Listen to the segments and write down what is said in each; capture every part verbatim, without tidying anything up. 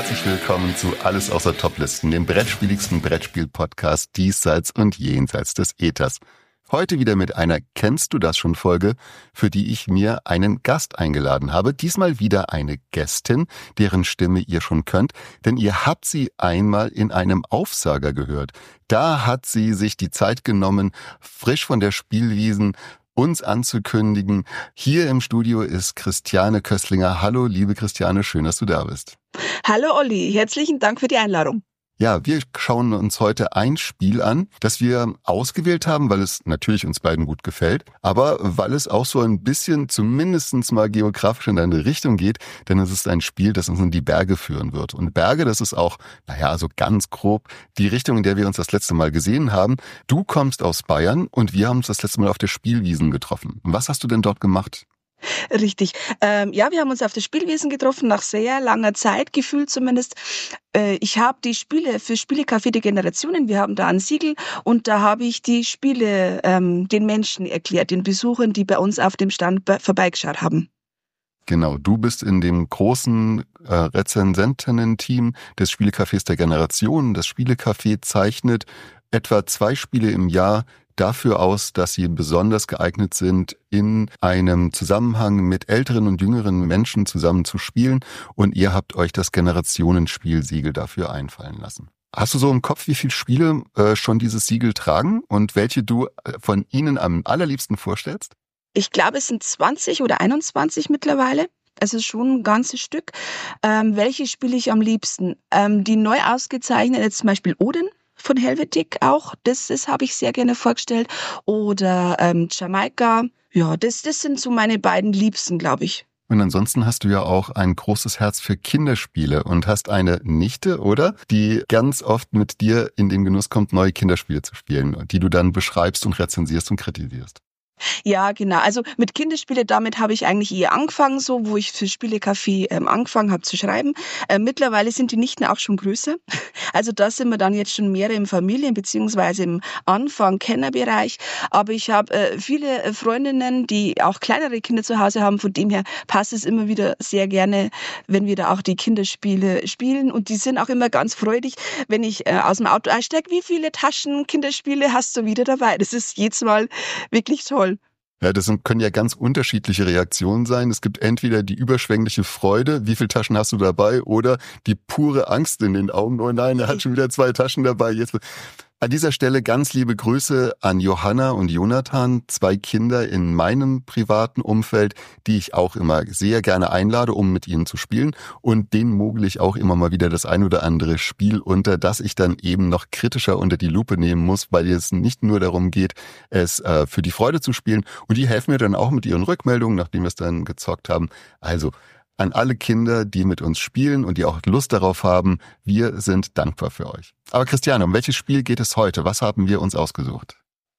herzlich willkommen zu Alles außer Toplisten, dem brettspieligsten Brettspiel-Podcast diesseits und jenseits des Äthers. Heute wieder mit einer Kennst du das schon Folge, für die ich mir einen Gast eingeladen habe. Diesmal wieder eine Gästin, deren Stimme ihr schon könnt, denn ihr habt sie einmal in einem Aufsager gehört. Da hat sie sich die Zeit genommen, frisch von der Spielwiesen uns anzukündigen. Hier im Studio ist Christiane Köstlinger. Hallo, liebe Christiane, schön, dass du da bist. Hallo Olli, herzlichen Dank für die Einladung. Ja, wir schauen uns heute ein Spiel an, das wir ausgewählt haben, weil es natürlich uns beiden gut gefällt, aber weil es auch so ein bisschen zumindest mal geografisch in eine Richtung geht, denn es ist ein Spiel, das uns in die Berge führen wird. Und Berge, das ist auch, naja, so ganz grob die Richtung, in der wir uns das letzte Mal gesehen haben. Du kommst aus Bayern und wir haben uns das letzte Mal auf der Spielwiesen getroffen. Was hast du denn dort gemacht? Richtig. Ähm, ja, wir haben uns auf der Spielwiesen getroffen, nach sehr langer Zeit, gefühlt zumindest. Äh, ich habe die Spiele für Spielecafé der Generationen, wir haben da ein Siegel und da habe ich die Spiele ähm, den Menschen erklärt, den Besuchern, die bei uns auf dem Stand be- vorbeigeschaut haben. Genau, du bist in dem großen äh, Rezensentinnen-Team des Spielecafés der Generationen. Das Spielecafé zeichnet etwa zwei Spiele im Jahr dafür aus, dass sie besonders geeignet sind, in einem Zusammenhang mit älteren und jüngeren Menschen zusammen zu spielen. Und ihr habt euch das Generationenspielsiegel dafür einfallen lassen. Hast du so im Kopf, wie viele Spiele äh, schon dieses Siegel tragen und welche du von ihnen am allerliebsten vorstellst? Ich glaube, es sind zwanzig oder einundzwanzig mittlerweile. Also schon ein ganzes Stück. Ähm, welche spiele ich am liebsten? Ähm, die neu ausgezeichneten, jetzt zum Beispiel Odin von Helvetic auch, das, das habe ich sehr gerne vorgestellt. Oder ähm, Jamaika, ja, das, das sind so meine beiden Liebsten, glaube ich. Und ansonsten hast du ja auch ein großes Herz für Kinderspiele und hast eine Nichte, oder? Die ganz oft mit dir in den Genuss kommt, neue Kinderspiele zu spielen, die du dann beschreibst und rezensierst und kritisierst. Ja, genau. Also mit Kinderspiele, damit habe ich eigentlich eher angefangen, so wo ich für Spielecafé ähm, angefangen habe zu schreiben. Äh, mittlerweile sind die Nichten auch schon größer. Also da sind wir dann jetzt schon mehr im Familien- beziehungsweise im Anfang-Kennerbereich. Aber ich habe äh, viele äh, Freundinnen, die auch kleinere Kinder zu Hause haben. Von dem her passt es immer wieder sehr gerne, wenn wir da auch die Kinderspiele spielen. Und die sind auch immer ganz freudig, wenn ich äh, aus dem Auto einsteige. Wie viele Taschen Kinderspiele hast du wieder dabei? Das ist jedes Mal wirklich toll. Ja, das sind, können ja ganz unterschiedliche Reaktionen sein. Es gibt entweder die überschwängliche Freude, wie viele Taschen hast du dabei, oder die pure Angst in den Augen. Oh nein, er hat schon wieder zwei Taschen dabei. Jetzt. An dieser Stelle ganz liebe Grüße an Johanna und Jonathan, zwei Kinder in meinem privaten Umfeld, die ich auch immer sehr gerne einlade, um mit ihnen zu spielen. Und denen mogel ich auch immer mal wieder das ein oder andere Spiel unter, das ich dann eben noch kritischer unter die Lupe nehmen muss, weil es nicht nur darum geht, es äh, für die Freude zu spielen. Und die helfen mir dann auch mit ihren Rückmeldungen, nachdem wir es dann gezockt haben. Also an alle Kinder, die mit uns spielen und die auch Lust darauf haben, wir sind dankbar für euch. Aber Christiane, um welches Spiel geht es heute? Was haben wir uns ausgesucht?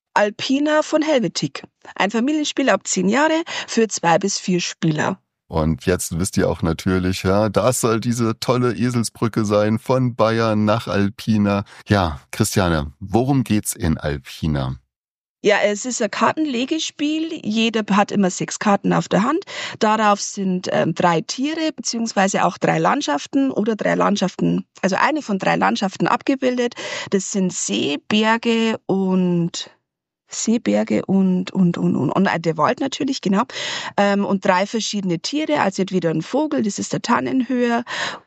Alpina von Helvetic. Ein Familienspiel ab zehn Jahre für zwei bis vier Spieler. Und jetzt wisst ihr auch natürlich, ja, das soll diese tolle Eselsbrücke sein von Bayern nach Alpina. Ja, Christiane, worum geht's in Alpina? Ja, es ist ein Kartenlegespiel. Jeder hat immer sechs Karten auf der Hand. Darauf sind ähm, drei Tiere beziehungsweise auch drei Landschaften oder drei Landschaften, also eine von drei Landschaften abgebildet. Das sind See, Berge und Seeberge und und und und, und der Wald natürlich, genau. Ähm, und drei verschiedene Tiere, also entweder ein Vogel, das ist der Tannenhöher,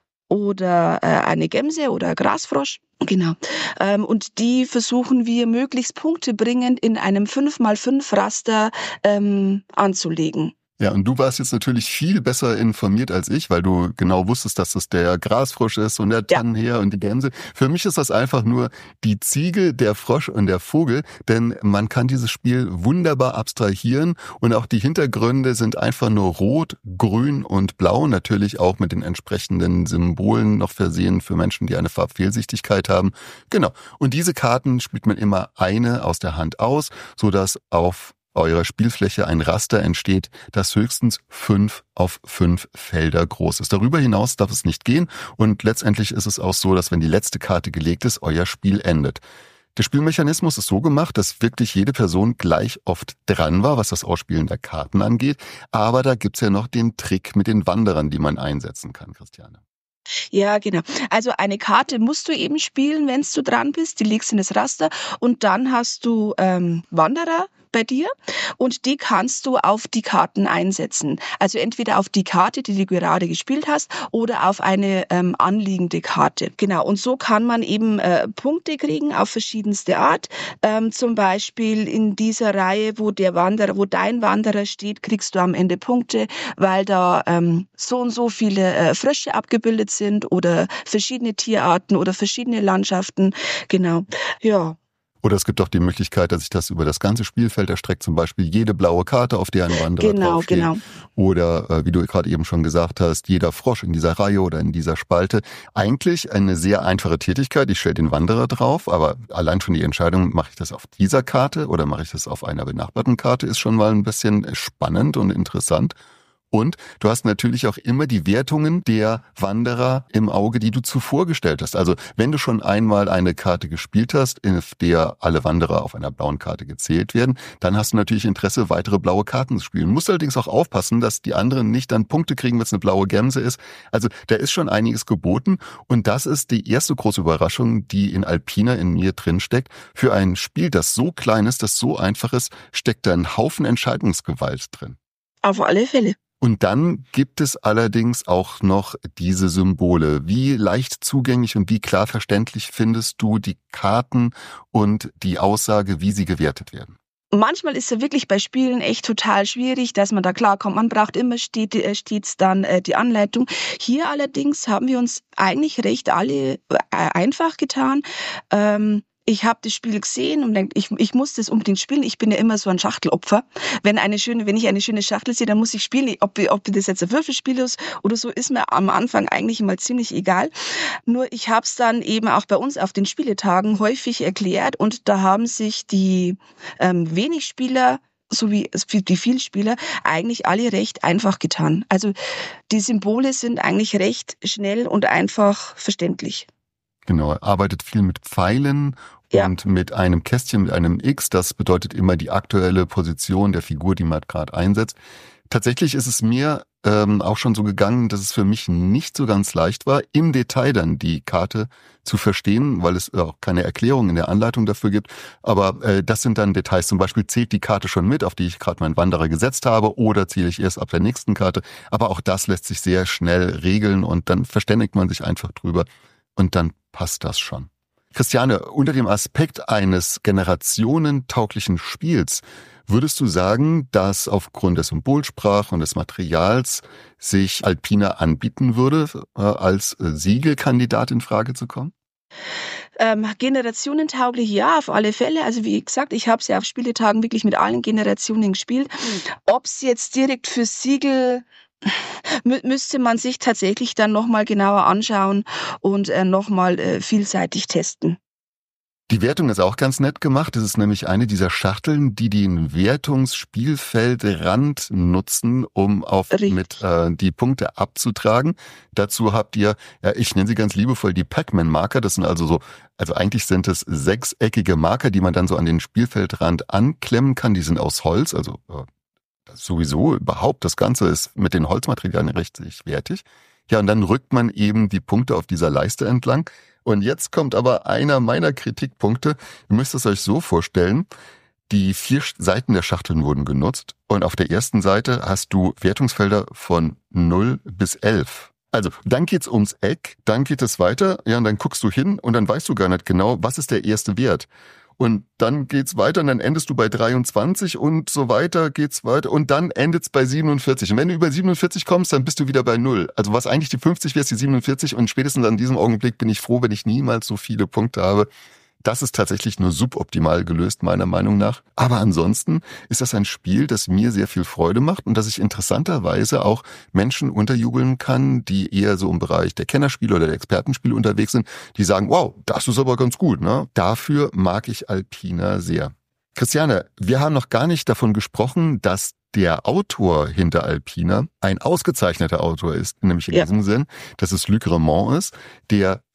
oder äh, eine Gemse oder ein Grasfrosch. Genau. Ähm, und die versuchen wir möglichst punktebringend in einem fünf mal fünf Raster ähm, anzulegen. Ja, und du warst jetzt natürlich viel besser informiert als ich, weil du genau wusstest, dass das der Grasfrosch ist und der Tannenheer und die Gänse. Für mich ist das einfach nur die Ziege, der Frosch und der Vogel, denn man kann dieses Spiel wunderbar abstrahieren und auch die Hintergründe sind einfach nur rot, grün und blau, natürlich auch mit den entsprechenden Symbolen noch versehen für Menschen, die eine Farbfehlsichtigkeit haben. Genau. Und diese Karten spielt man immer eine aus der Hand aus, sodass auf eurer Spielfläche ein Raster entsteht, das höchstens fünf auf fünf Felder groß ist. Darüber hinaus darf es nicht gehen und letztendlich ist es auch so, dass wenn die letzte Karte gelegt ist, euer Spiel endet. Der Spielmechanismus ist so gemacht, dass wirklich jede Person gleich oft dran war, was das Ausspielen der Karten angeht, aber da gibt's ja noch den Trick mit den Wanderern, die man einsetzen kann, Christiane. Ja, genau. Also eine Karte musst du eben spielen, wenn du dran bist. Die legst in das Raster und dann hast du ähm, Wanderer bei dir und die kannst du auf die Karten einsetzen. Also entweder auf die Karte, die du gerade gespielt hast, oder auf eine ähm, anliegende Karte. Genau. Und so kann man eben äh, Punkte kriegen auf verschiedenste Art. Ähm, zum Beispiel in dieser Reihe, wo der Wanderer, wo dein Wanderer steht, kriegst du am Ende Punkte, weil da ähm, so und so viele äh, Frösche abgebildet sind oder verschiedene Tierarten oder verschiedene Landschaften. Genau. Ja. Oder es gibt auch die Möglichkeit, dass sich das über das ganze Spielfeld erstreckt, zum Beispiel jede blaue Karte, auf der ein Wanderer Genau, draufsteht. genau. Oder, äh, wie du gerade eben schon gesagt hast, jeder Frosch in dieser Reihe oder in dieser Spalte. Eigentlich eine sehr einfache Tätigkeit. Ich stelle den Wanderer drauf, aber allein schon die Entscheidung, mache ich das auf dieser Karte oder mache ich das auf einer benachbarten Karte, ist schon mal ein bisschen spannend und interessant. Und du hast natürlich auch immer die Wertungen der Wanderer im Auge, die du zuvor gestellt hast. Also wenn du schon einmal eine Karte gespielt hast, in der alle Wanderer auf einer blauen Karte gezählt werden, dann hast du natürlich Interesse, weitere blaue Karten zu spielen. Du musst allerdings auch aufpassen, dass die anderen nicht dann Punkte kriegen, wenn es eine blaue Gemse ist. Also da ist schon einiges geboten. Und das ist die erste große Überraschung, die in Alpina in mir drinsteckt. Für ein Spiel, das so klein ist, das so einfach ist, steckt da ein Haufen Entscheidungsgewalt drin. Auf alle Fälle. Und dann gibt es allerdings auch noch diese Symbole. Wie leicht zugänglich und wie klar verständlich findest du die Karten und die Aussage, wie sie gewertet werden? Manchmal ist es wirklich bei Spielen echt total schwierig, dass man da klarkommt. Man braucht immer stets, äh, stets dann äh, die Anleitung. Hier allerdings haben wir uns eigentlich recht alle äh, einfach getan. Ähm, Ich habe das Spiel gesehen und denke, ich, ich muss das unbedingt spielen. Ich bin ja immer so ein Schachtelopfer. Wenn eine schöne, wenn ich eine schöne Schachtel sehe, dann muss ich spielen. Ob, ob das jetzt ein Würfelspiel ist oder so, ist mir am Anfang eigentlich immer ziemlich egal. Nur ich habe es dann eben auch bei uns auf den Spieletagen häufig erklärt und da haben sich die ähm, wenig Spieler sowie die Vielspieler eigentlich alle recht einfach getan. Also die Symbole sind eigentlich recht schnell und einfach verständlich. Genau, er arbeitet viel mit Pfeilen Ja. und mit einem Kästchen, mit einem X. Das bedeutet immer die aktuelle Position der Figur, die man gerade einsetzt. Tatsächlich ist es mir ähm, auch schon so gegangen, dass es für mich nicht so ganz leicht war, im Detail dann die Karte zu verstehen, weil es auch keine Erklärung in der Anleitung dafür gibt. Aber äh, das sind dann Details. Zum Beispiel zählt die Karte schon mit, auf die ich gerade meinen Wanderer gesetzt habe, oder zähle ich erst ab der nächsten Karte. Aber auch das lässt sich sehr schnell regeln und dann verständigt man sich einfach drüber. Und dann passt das schon. Christiane, unter dem Aspekt eines generationentauglichen Spiels, würdest du sagen, dass aufgrund der Symbolsprache und des Materials sich Alpina anbieten würde, äh, als Siegelkandidat in Frage zu kommen? Ähm, generationentauglich, ja, auf alle Fälle. Also wie gesagt, ich habe es ja auf Spieletagen wirklich mit allen Generationen gespielt. Ob es jetzt direkt für Siegel Mü- müsste man sich tatsächlich dann nochmal genauer anschauen und äh, nochmal äh, vielseitig testen. Die Wertung ist auch ganz nett gemacht. Es ist nämlich eine dieser Schachteln, die den Wertungsspielfeldrand nutzen, um auf Richtig. mit äh, die Punkte abzutragen. Dazu habt ihr, ja, ich nenne sie ganz liebevoll die Pac-Man-Marker. Das sind also so, also eigentlich sind es sechseckige Marker, die man dann so an den Spielfeldrand anklemmen kann. Die sind aus Holz, also äh, sowieso überhaupt, das Ganze ist mit den Holzmaterialien recht wertig. Ja, und dann rückt man eben die Punkte auf dieser Leiste entlang. Und jetzt kommt aber einer meiner Kritikpunkte. Ihr müsst es euch so vorstellen, die vier Seiten der Schachteln wurden genutzt und auf der ersten Seite hast du Wertungsfelder von null bis elf. Also, dann geht's ums Eck, dann geht es weiter, ja, und dann guckst du hin und dann weißt du gar nicht genau, was ist der erste Wert. Und dann geht's weiter und dann endest du bei dreiundzwanzig und so weiter geht's weiter und dann endet's bei siebenundvierzig. Und wenn du über siebenundvierzig kommst, dann bist du wieder bei null. Also was eigentlich die fünfzig wäre, ist die siebenundvierzig und spätestens an diesem Augenblick bin ich froh, wenn ich niemals so viele Punkte habe. Das ist tatsächlich nur suboptimal gelöst, meiner Meinung nach. Aber ansonsten ist das ein Spiel, das mir sehr viel Freude macht und das ich interessanterweise auch Menschen unterjubeln kann, die eher so im Bereich der Kennerspiele oder der Expertenspiele unterwegs sind, die sagen, wow, das ist aber ganz gut, ne? Dafür mag ich Alpina sehr. Christiane, wir haben noch gar nicht davon gesprochen, dass der Autor hinter Alpina ein ausgezeichneter Autor ist, nämlich in Ja. diesem Sinn, dass es Luc Remond ist, der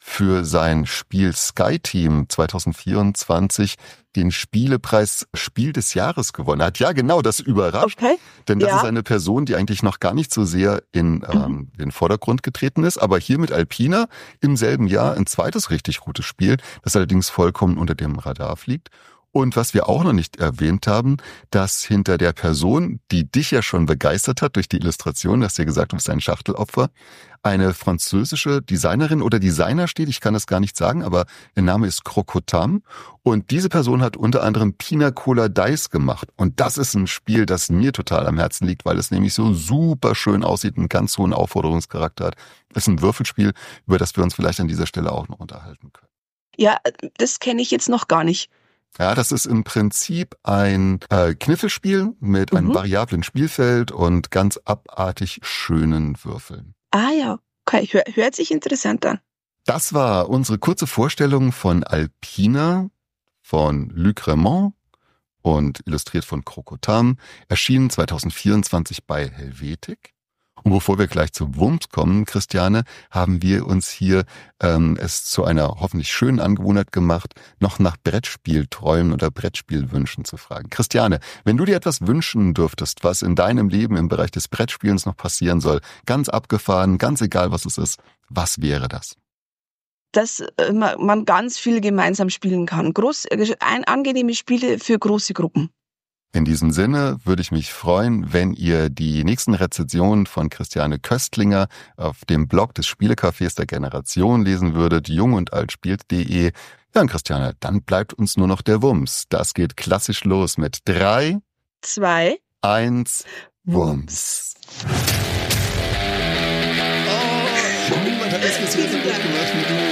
für sein Spiel Sky Team zwanzig vierundzwanzig den Spielepreis Spiel des Jahres gewonnen hat. Ja, genau, das überrascht. Okay. Denn das Ja. ist eine Person, die eigentlich noch gar nicht so sehr in ähm, Mhm. den Vordergrund getreten ist, aber hier mit Alpina im selben Jahr ein zweites richtig gutes Spiel, das allerdings vollkommen unter dem Radar fliegt. Und was wir auch noch nicht erwähnt haben, dass hinter der Person, die dich ja schon begeistert hat durch die Illustration, hast du ja gesagt, du bist ein Schachtelopfer, eine französische Designerin oder Designer steht, ich kann das gar nicht sagen, aber der Name ist Crocotam. Und diese Person hat unter anderem Pina Cola Dice gemacht. Und das ist ein Spiel, das mir total am Herzen liegt, weil es nämlich so super schön aussieht, einen ganz hohen Aufforderungscharakter hat. Es ist ein Würfelspiel, über das wir uns vielleicht an dieser Stelle auch noch unterhalten können. Ja, das kenne ich jetzt noch gar nicht. Ja, das ist im Prinzip ein äh, Kniffelspiel mit einem Mhm. variablen Spielfeld und ganz abartig schönen Würfeln. Ah ja, okay, hör, hört sich interessant an. Das war unsere kurze Vorstellung von Alpina, von Luc Raymond und illustriert von Crocotam, erschienen zwanzig vierundzwanzig bei Helvetic. Und bevor wir gleich zu Wumms kommen, Christiane, haben wir uns hier ähm, es zu einer hoffentlich schönen Angewohnheit gemacht, noch nach Brettspielträumen oder Brettspielwünschen zu fragen. Christiane, wenn du dir etwas wünschen dürftest, was in deinem Leben im Bereich des Brettspielens noch passieren soll, ganz abgefahren, ganz egal was es ist, was wäre das? Dass äh, man man ganz viel gemeinsam spielen kann. Groß, äh, ein, angenehme Spiele für große Gruppen. In diesem Sinne würde ich mich freuen, wenn ihr die nächsten Rezensionen von Christiane Köstlinger auf dem Blog des Spielecafés der Generation lesen würdet, jung und alt spielt punkt de. Ja, und Christiane, dann bleibt uns nur noch der Wumms. Das geht klassisch los mit drei, Zwei. eins, Wumms. Oh, niemand hat das bisher so gut gemacht wie du.